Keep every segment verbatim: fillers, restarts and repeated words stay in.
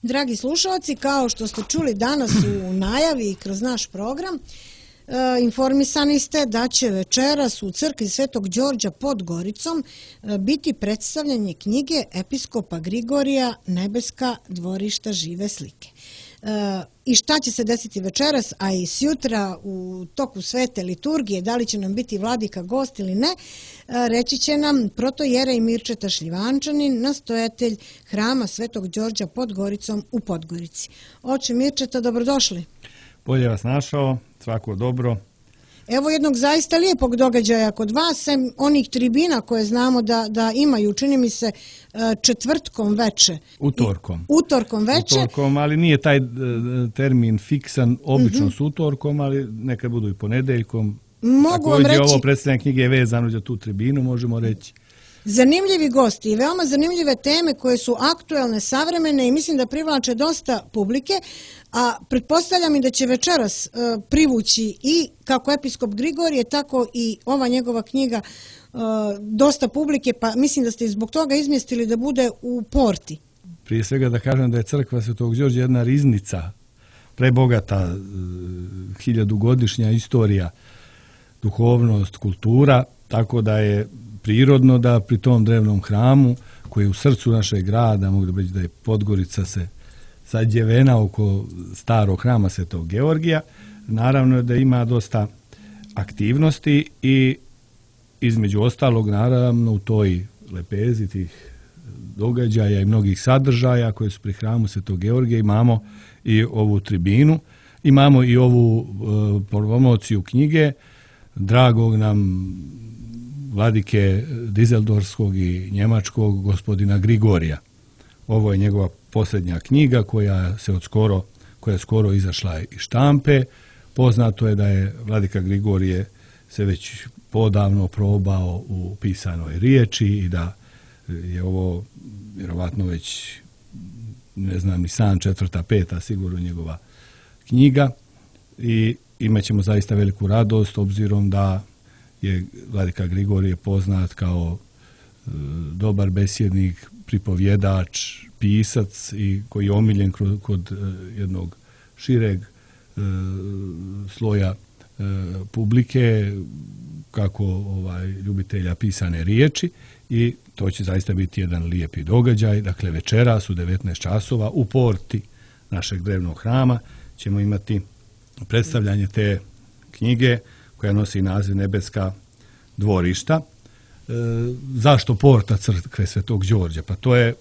Dragi slušalci, kao što ste čuli danas u najavi i kroz naš program, e, informisani ste da će večeras u crkvi Svetog Đorđa pod Goricom e, biti predstavljanje knjige episkopa Grigorija Nebeska dvorišta žive slike. E, I šta će se desiti večeras, a i sjutra u toku svete liturgije, da li će nam biti vladika gost ili ne, reći će nam protojerej Mirčeta Šljivančanin, nastojatelj hrama Svetog Đorđa pod Goricom u Podgorici. Oče Mirčeta, dobrodošli. Bolje vas našao, svako dobro. Evo jednog zaista lijepog događaja kod vas, sem onih tribina koje znamo da, da imaju, čini mi se, četvrtkom veče. Utorkom. I, utorkom veče. Utorkom, ali nije taj termin fiksan, obično s utorkom, ali nekad budu i ponedeljkom. Mogu vam reći... Ovo predstavljanje knjige je vezano za tu tribinu, možemo reći. Zanimljivi gosti i veoma zanimljive teme koje su aktuelne, savremene i mislim da privlače dosta publike, a pretpostavljam i da će večeras uh, privući i kako episkop Grigorije, tako i ova njegova knjiga uh, dosta publike, pa mislim da ste zbog toga izmjestili da bude u Porti. Prije svega da kažem da je crkva Svetog Đorđa jedna riznica, prebogata, uh, hiljadugodišnja istorija, duhovnost, kultura, tako da je prirodno da pri tom drevnom hramu, koji je u srcu našeg grada, mogu reći da je Podgorica se sađevena oko starog hrama Svetog Georgija, naravno da ima dosta aktivnosti i između ostalog naravno u toj lepezi tih događaja i mnogih sadržaja koje su pri hramu Svetog Georgija imamo i ovu tribinu, imamo i ovu uh, promociju knjige dragog nam vladike Dizeldorskog i njemačkog gospodina Grigorija. Ovo je njegova posljednja knjiga koja se od skoro, koja je skoro izašla iz štampe. Poznato je da je vladika Grigorije se već podavno probao u pisanoj riječi i da je ovo vjerovatno već, ne znam ni sam, četvrta, peta sigurno njegova knjiga i imat ćemo zaista veliku radost obzirom da je vladika Grigorije poznat kao e, dobar besjednik, pripovjedač, pisac i koji je omiljen kod, kod e, jednog šireg e, sloja e, publike, kako ovaj ljubitelja pisane riječi, i to će zaista biti jedan lijepi događaj. Dakle, večeras u devetnaest časova u porti našeg drevnog hrama ćemo imati predstavljanje te knjige koja nosi naziv Nebeska dvorišta. E, zašto porta crkve Svetog Đorđa? Pa to je e,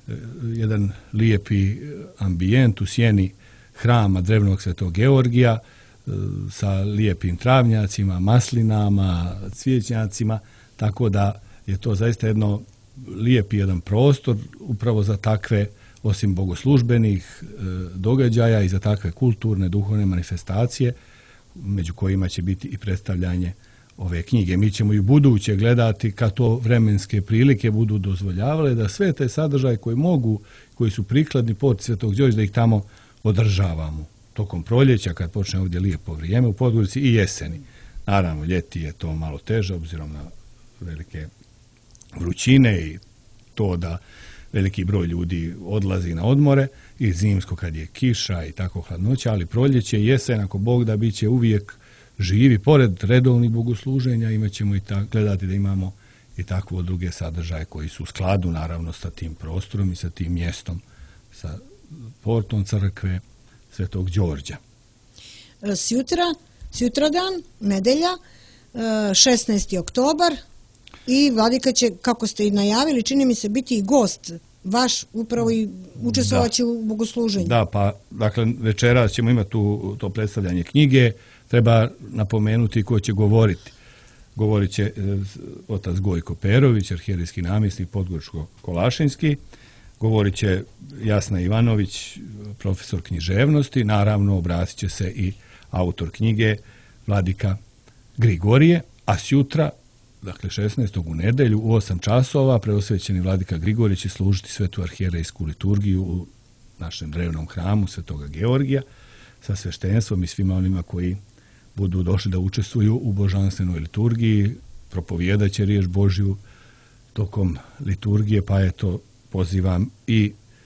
jedan lijepi ambijent u sjeni hrama drevnog Svetog Georgija e, sa lijepim travnjacima, maslinama, cvijećnjacima, tako da je to zaista jedno lijepi jedan prostor upravo za takve, osim bogoslužbenih e, događaja i za takve kulturne, duhovne manifestacije, među kojima će biti i predstavljanje ove knjige. Mi ćemo i buduće gledati kad to vremenske prilike budu dozvoljavale da sve te sadržaje koji mogu, koji su prikladni porti Svetog Đorđa, da ih tamo održavamo. Tokom proljeća, kad počne ovdje lijepo vrijeme u Podgorici, i jeseni. Naravno, ljeti je to malo teže, obzirom na velike vrućine i to da veliki broj ljudi odlazi na odmore, i zimsko kad je kiša i tako hladnoća, ali proljeće i jesen, ako Bog da, bit će uvijek živi. Pored redovnih bogosluženja imat ćemo i ta, gledati da imamo i takvo druge sadržaje koji su u skladu naravno sa tim prostorom i sa tim mjestom, sa portom crkve Svetog Đorđa. Sjutra, sutradan, nedelja, šesnaesti oktobar, i vladika će, kako ste i najavili, čini mi se biti i gost vaš, upravo i učestvovat će u bogosluženju. Da, pa dakle večeras ćemo imati tu, to predstavljanje knjige. Treba napomenuti ko će govoriti. Govorit će e, otac Gojko Perović, arhijerejski namjesnik Podgoričko-Kolašinski. Govorit će Jasna Ivanović, profesor književnosti. Naravno, obratit će se i autor knjige, vladika Grigorije, a sjutra, dakle šesnaestog u nedjelju u osam časova, preosvećeni vladika Grigorije će služiti svetu arhijerejsku liturgiju u našem drevnom hramu Svetoga Georgija sa sveštenstvom i svima onima koji budu došli da učestvuju u božanstvenoj liturgiji, propovijedat će riječ Božju tokom liturgije, pa eto pozivam i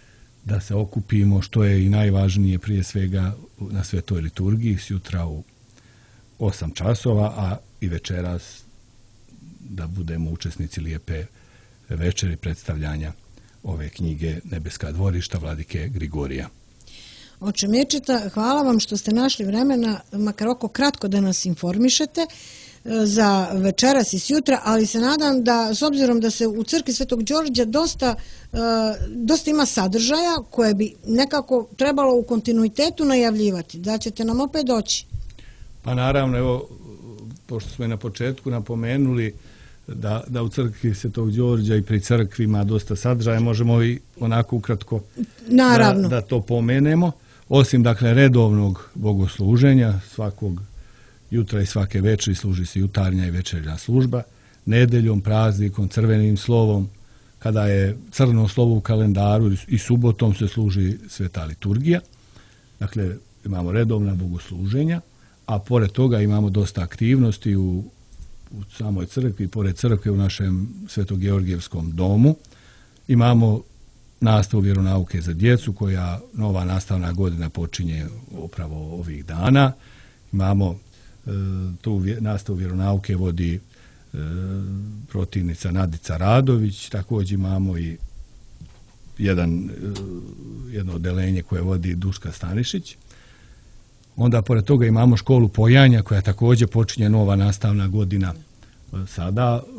da se okupimo, što je i najvažnije prije svega na svetoj liturgiji, sutra u osam časova, a i večeras da budemo učesnici lijepe večeri predstavljanja ove knjige Nebeska dvorišta vladike Grigorija. Oče Mirčeta, hvala vam što ste našli vremena, makar oko kratko da nas informišete za večeras i sjutra, ali se nadam da, s obzirom da se u crkvi Svetog Đorđa dosta, dosta ima sadržaja koje bi nekako trebalo u kontinuitetu najavljivati, da ćete nam opet doći. Pa naravno, evo, pošto smo i na početku napomenuli da, da u crkvi Svetog Đorđa i pri crkvi ima dosta sadržaja, možemo i onako ukratko da, da to pomenemo. Osim, dakle, redovnog bogosluženja, svakog jutra i svake večeri služi se jutarnja i večernja služba, nedeljom, praznikom, crvenim slovom, kada je crno slovo u kalendaru i subotom se služi sveta liturgija. Dakle, imamo redovna bogosluženja, a pored toga imamo dosta aktivnosti u, u samoj crkvi, pored crkve u našem Svetogeorgijevskom domu. Imamo nastavu vjeronauke za djecu, koja nova nastavna godina počinje upravo ovih dana. Imamo e, tu vje, nastavu vjeronauke vodi e, protivnica Nadica Radović, također imamo i jedan, e, jedno odelenje koje vodi Duška Stanišić. Onda pored toga imamo školu pojanja koja također počinje nova nastavna godina sada e,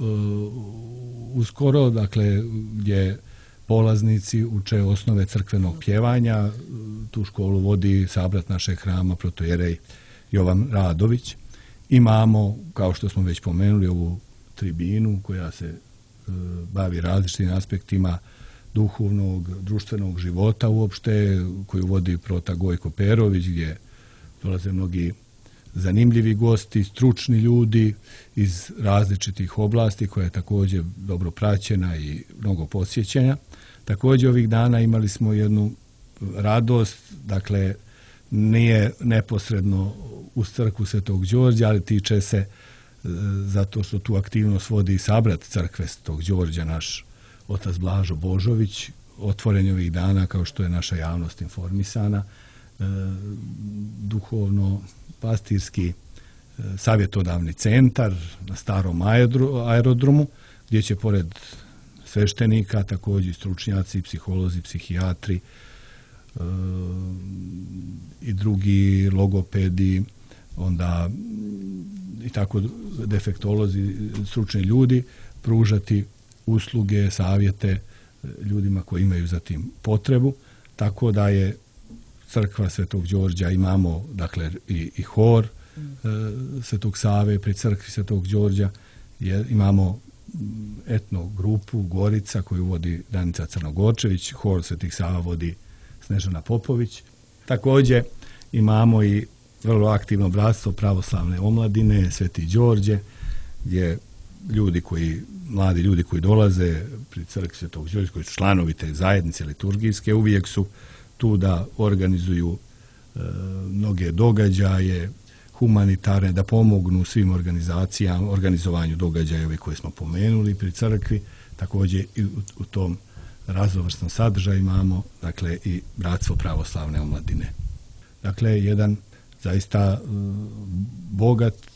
uskoro, dakle gdje polaznici uče osnove crkvenog pjevanja. Tu školu vodi sabrat našeg hrama protojerej Jovan Radović. Imamo, kao što smo već pomenuli, ovu tribinu koja se e, bavi različitim aspektima duhovnog, društvenog života uopšte, koju vodi prota Gojko Perović, gdje dolaze mnogi zanimljivi gosti, stručni ljudi iz različitih oblasti, koja je također dobro praćena i mnogo posjećenja. Također ovih dana imali smo jednu radost, dakle nije neposredno uz crkvu Svetog Đorđa, ali tiče se zato što tu aktivnost vodi sabrat crkve Svetog Đorđa, naš otac Blažo Božović, otvoren ovih dana, kao što je naša javnost informisana, duhovno pastirski savjetodavni centar na starom aerodromu, gdje će pored sveštenika također stručnjaci, psiholozi, psihijatri e, i drugi logopedi, onda i tako defektolozi, stručni ljudi, pružati usluge, savjete ljudima koji imaju za tim potrebu, tako da je crkva Svetog Đorđa, imamo dakle i, i hor e, Svetog Save pri crkvi Svetog Đorđa, je, imamo etno grupu Gorica koju vodi Danica Crnogorčević, hor Svetih Sava vodi Snežana Popović. Također imamo i vrlo aktivno bratstvo pravoslavne omladine Sveti Đorđe, gdje ljudi koji, mladi ljudi koji dolaze pri crkvi Svetog Đorđa, koji su članovi te zajednice liturgijske, uvijek su tu da organizuju e, mnoge događaje humanitarne, da pomognu svim organizacijama, organizovanju događaja ove koje smo pomenuli pri crkvi. Također i u, u tom raznovrsnom sadržaju imamo, dakle, i bratstvo pravoslavne omladine. Dakle, jedan zaista e, bogat e,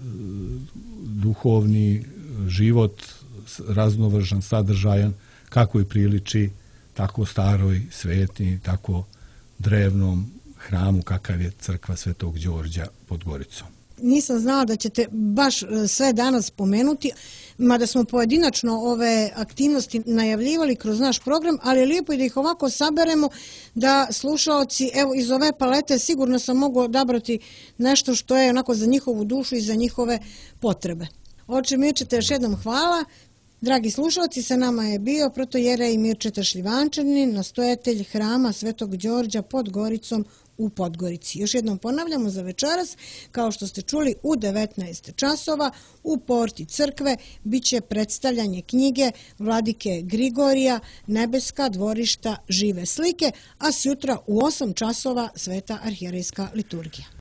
duhovni život, raznovržan, sadržajan, kako i priliči tako staroj svetnji, tako drevnom hramu kakav je crkva Svetog Đorđa pod Goricom. Nisam znala da ćete baš sve danas spomenuti, mada smo pojedinačno ove aktivnosti najavljivali kroz naš program, ali je lijepo i da ih ovako saberemo, da slušaoci, evo iz ove palete sigurno sam mogu odabrati nešto što je onako za njihovu dušu i za njihove potrebe. Oče Mirčeta, još jednom hvala. Dragi slušalci, sa nama je bio protojerej Mirčeta Šljivančanin, nastojatelj hrama Svetog Đorđa pod Goricom u Podgorici. Još jednom ponavljamo za večeras, kao što ste čuli, u devetnaest časova u porti crkve biće predstavljanje knjige vladike Grigorija Nebeska dvorišta žive slike, a sjutra u osam časova sveta arhijerejska liturgija.